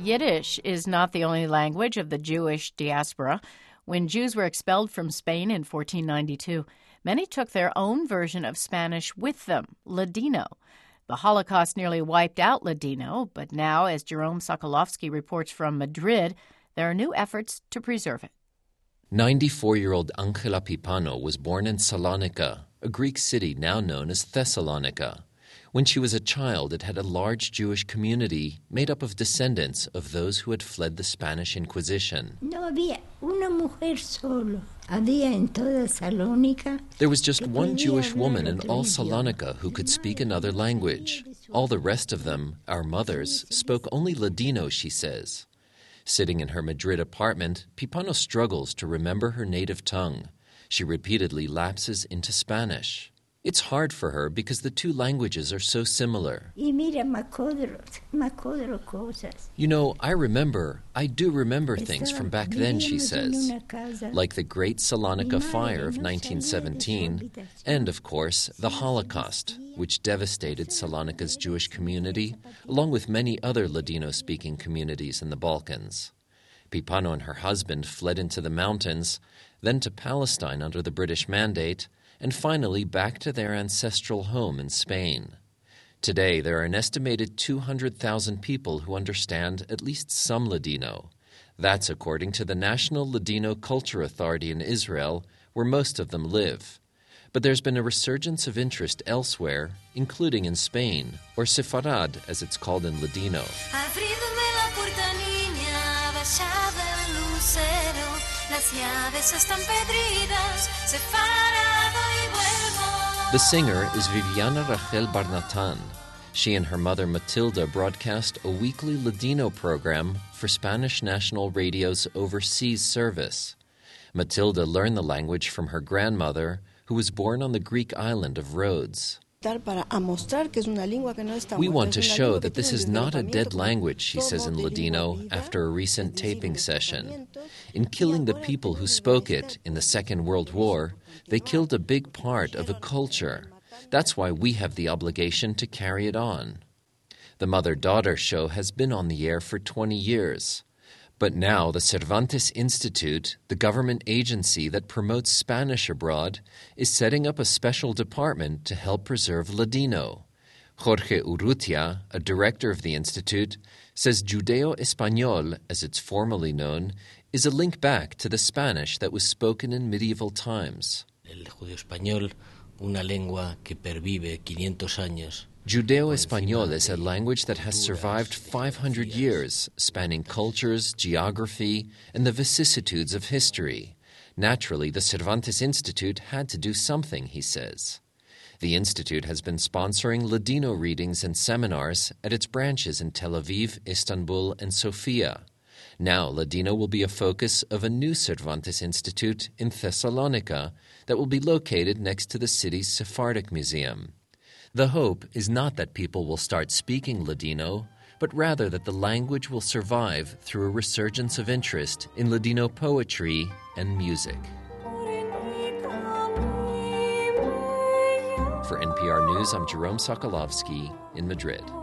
Yiddish is not the only language of the Jewish diaspora. When Jews were expelled from Spain in 1492, many took their own version of Spanish with them, Ladino. The Holocaust nearly wiped out Ladino, but now, as Jerome Sokolovsky reports from Madrid, there are new efforts to preserve it. 94-year-old Angela Pipano was born in Salonika, a Greek city now known as Thessalonica. When she was a child, it had a large Jewish community made up of descendants of those who had fled the Spanish Inquisition. There was just one Jewish woman in all Salonika who could speak another language. All the rest of them, our mothers, spoke only Ladino, she says. Sitting in her Madrid apartment, Pipano struggles to remember her native tongue. She repeatedly lapses into Spanish. It's hard for her because the two languages are so similar. You know, I do remember things from back then, she says, like the Great Salonika Fire of 1917, and, of course, the Holocaust, which devastated Salonika's Jewish community, along with many other Ladino-speaking communities in the Balkans. Pipano and her husband fled into the mountains, then to Palestine under the British Mandate, and finally back to their ancestral home in Spain. Today, there are an estimated 200,000 people who understand at least some Ladino. That's according to the National Ladino Culture Authority in Israel, where most of them live. But there's been a resurgence of interest elsewhere, including in Spain, or Sefarad, as it's called in Ladino. The singer is Viviana Rachel Barnatan. She and her mother Matilda broadcast a weekly Ladino program for Spanish National Radio's overseas service. Matilda learned the language from her grandmother, who was born on the Greek island of Rhodes. We want to show that this is not a dead language, she says in Ladino after a recent taping session. In killing the people who spoke it in the Second World War, they killed a big part of a culture. That's why we have the obligation to carry it on. The Mother-Daughter show has been on the air for 20 years. But now the Cervantes Institute, the government agency that promotes Spanish abroad, is setting up a special department to help preserve Ladino. Jorge Urrutia, a director of the institute, says Judeo-Español, as it's formally known, is a link back to the Spanish that was spoken in medieval times. El judeo-español, una lengua que pervive 500 años. Judeo-Español is a language that has survived 500 years, spanning cultures, geography, and the vicissitudes of history. Naturally, the Cervantes Institute had to do something, he says. The Institute has been sponsoring Ladino readings and seminars at its branches in Tel Aviv, Istanbul, and Sofia. Now, Ladino will be a focus of a new Cervantes Institute in Thessalonica that will be located next to the city's Sephardic Museum. The hope is not that people will start speaking Ladino, but rather that the language will survive through a resurgence of interest in Ladino poetry and music. For NPR News, I'm Jerome Sokolovsky in Madrid.